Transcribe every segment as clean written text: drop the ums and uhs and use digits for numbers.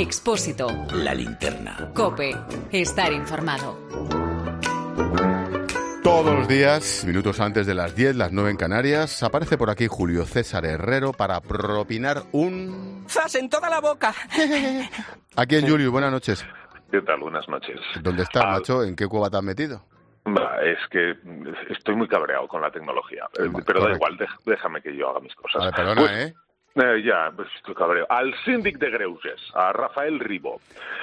Expósito. La linterna. COPE. Estar informado. Todos los días, minutos antes de las 10, las 9 en Canarias, aparece por aquí Julio César Herrero para propinar un... ¡Zas en toda la boca! Aquí en Julio, buenas noches. ¿Qué tal? Buenas noches. ¿Dónde estás, macho? ¿En qué cueva te has metido? Es que estoy muy cabreado con la tecnología, pero correcto. Da igual, déjame que yo haga mis cosas. Vale, perdona, pues, pues estoy cabreado. Al síndic de Greuges, a Rafael Ribó.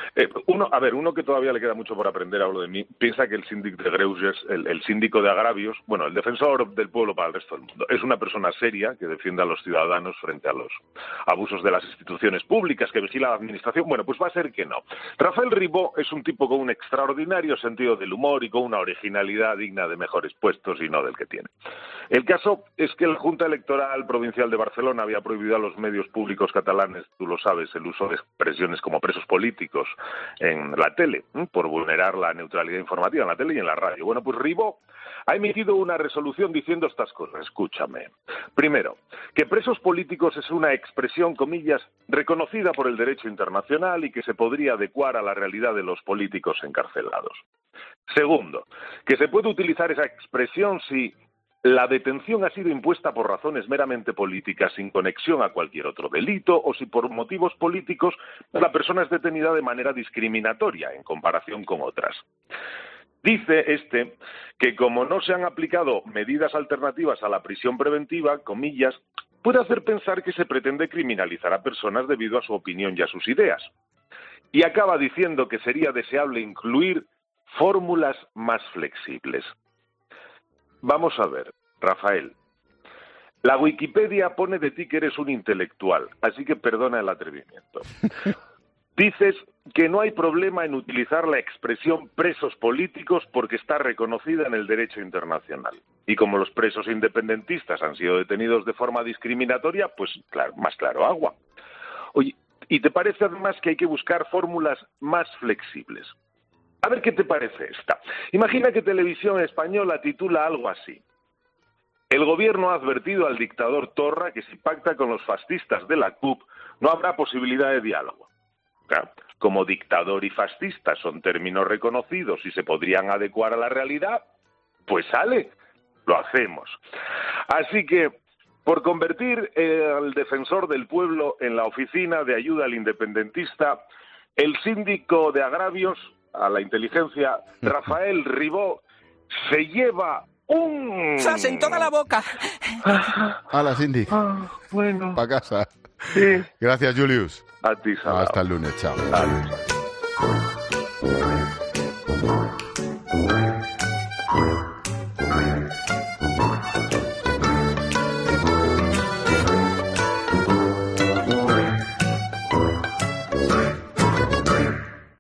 Uno que todavía le queda mucho por aprender, hablo de mí, piensa que el síndic de Greuges, el síndico de agravios, bueno, el defensor del pueblo para el resto del mundo, es una persona seria que defiende a los ciudadanos frente a los abusos de las instituciones públicas, que vigila la administración. Bueno, pues va a ser que no. Rafael Ribó es un tipo con un extraordinario sentido del humor y con una originalidad digna de mejores puestos y no del que tiene. El caso es que la Junta Electoral Provincial de Barcelona había prohibido a los medios públicos catalanes, tú lo sabes, el uso de expresiones como presos políticos en la tele, por vulnerar la neutralidad informativa en la tele y en la radio. Bueno, pues Ribó ha emitido una resolución diciendo estas cosas, escúchame. Primero, que presos políticos es una expresión, comillas, reconocida por el derecho internacional y que se podría adecuar a la realidad de los políticos encarcelados. Segundo, que se puede utilizar esa expresión si la detención ha sido impuesta por razones meramente políticas sin conexión a cualquier otro delito o si por motivos políticos la persona es detenida de manera discriminatoria en comparación con otras. Dice que como no se han aplicado medidas alternativas a la prisión preventiva, comillas, puede hacer pensar que se pretende criminalizar a personas debido a su opinión y a sus ideas. Y acaba diciendo que sería deseable incluir fórmulas más flexibles. Vamos a ver, Rafael. La Wikipedia pone de ti que eres un intelectual, así que perdona el atrevimiento. Dices que no hay problema en utilizar la expresión presos políticos porque está reconocida en el derecho internacional. Y como los presos independentistas han sido detenidos de forma discriminatoria, pues claro, más claro agua. Oye, ¿y te parece además que hay que buscar fórmulas más flexibles? A ver qué te parece esta. Imagina que Televisión Española titula algo así. El gobierno ha advertido al dictador Torra que si pacta con los fascistas de la CUP no habrá posibilidad de diálogo. Claro, como dictador y fascista son términos reconocidos y se podrían adecuar a la realidad, pues sale, lo hacemos. Así que, por convertir al defensor del pueblo en la oficina de ayuda al independentista, el síndico de agravios a la inteligencia, Rafael Ribó, se lleva un... ¡Zas en toda la boca! Hala, Cindy. Bueno. Pa' casa. Sí. Gracias, Julius. A ti, Salao. Hasta el lunes, chao. Adiós.